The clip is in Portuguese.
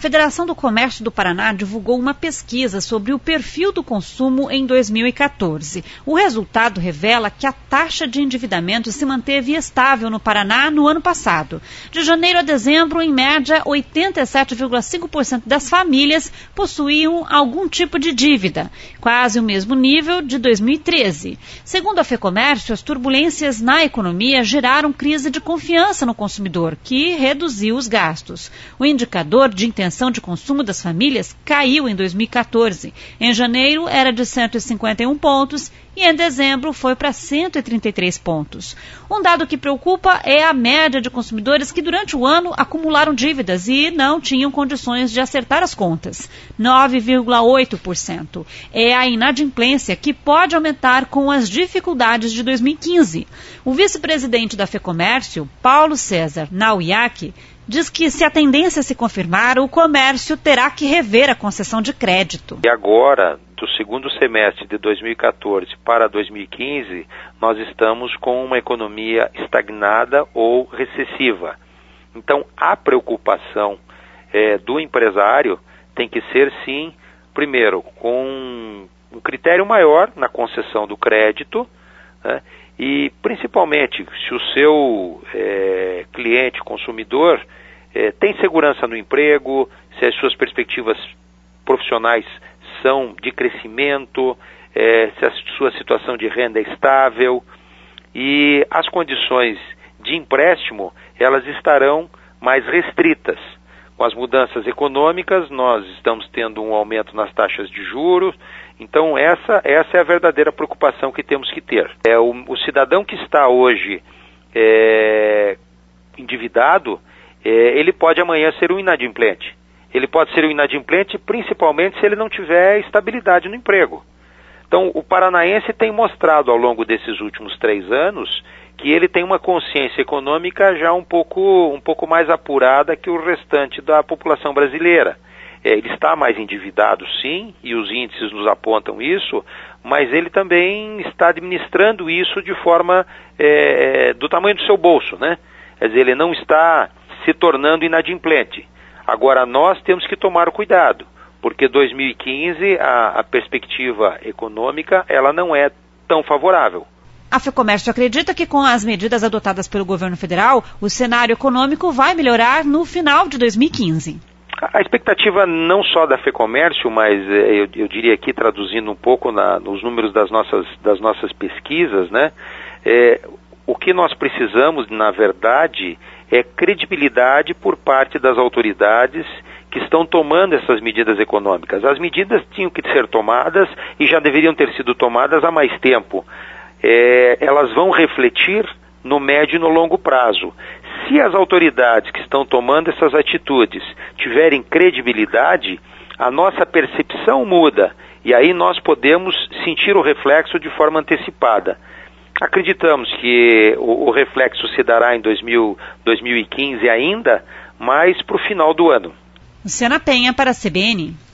Federação do Comércio do Paraná divulgou uma pesquisa sobre o perfil do consumo em 2014. O resultado revela que a taxa de endividamento se manteve estável no Paraná no ano passado. De janeiro a dezembro, em média, 87,5% das famílias possuíam algum tipo de dívida, quase o mesmo nível de 2013. Segundo a FEComércio, as turbulências na economia geraram crise de confiança no consumidor, que reduziu os gastos. O indicador de intenção de consumo das famílias caiu em 2014. Em janeiro era de 151 pontos e em dezembro foi para 133 pontos. Um dado que preocupa é a média de consumidores que durante o ano acumularam dívidas e não tinham condições de acertar as contas. 9,8%. É a inadimplência que pode aumentar com as dificuldades de 2015. O vice-presidente da FEComércio, Paulo César Nauiac, diz que se a tendência se confirmar, o comércio terá que rever a concessão de crédito. E agora, do segundo semestre de 2014 para 2015, nós estamos com uma economia estagnada ou recessiva. Então, a preocupação do empresário tem que ser, sim, primeiro, com um critério maior na concessão do crédito, né? E, principalmente, se o seu cliente, consumidor, tem segurança no emprego, se as suas perspectivas profissionais são de crescimento, se a sua situação de renda é estável, e as condições de empréstimo, elas estarão mais restritas. Com as mudanças econômicas, nós estamos tendo um aumento nas taxas de juros. Então, essa é a verdadeira preocupação que temos que ter. O cidadão que está hoje endividado, ele pode amanhã ser um inadimplente. Ele pode ser um inadimplente principalmente se ele não tiver estabilidade no emprego. Então, o paranaense tem mostrado ao longo desses últimos 3 anos que ele tem uma consciência econômica já um pouco mais apurada que o restante da população brasileira. Ele está mais endividado, sim, e os índices nos apontam isso, mas ele também está administrando isso de forma do tamanho do seu bolso, né? Quer dizer, ele não está se tornando inadimplente. Agora, nós temos que tomar cuidado, porque 2015, a perspectiva econômica, ela não é tão favorável. A FEComércio acredita que com as medidas adotadas pelo governo federal, o cenário econômico vai melhorar no final de 2015. A expectativa não só da FEComércio, mas eu diria aqui, traduzindo um pouco nos números das nossas pesquisas, né? O que nós precisamos, na verdade, é credibilidade por parte das autoridades que estão tomando essas medidas econômicas. As medidas tinham que ser tomadas e já deveriam ter sido tomadas há mais tempo. Elas vão refletir no médio e no longo prazo. Se as autoridades que estão tomando essas atitudes tiverem credibilidade, a nossa percepção muda e aí nós podemos sentir o reflexo de forma antecipada. Acreditamos que o reflexo se dará em 2015 ainda, mas para o final do ano. Luciana Penha para a CBN.